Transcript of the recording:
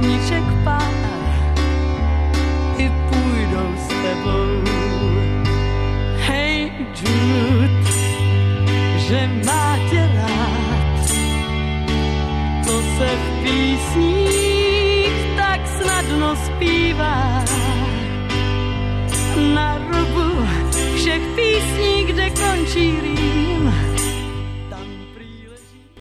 písniček pár i půjdou s tebou. Hej Jude, že má tě rád, to se v písních tak snadno zpívá. Na rubu všech písní, kde končí rým,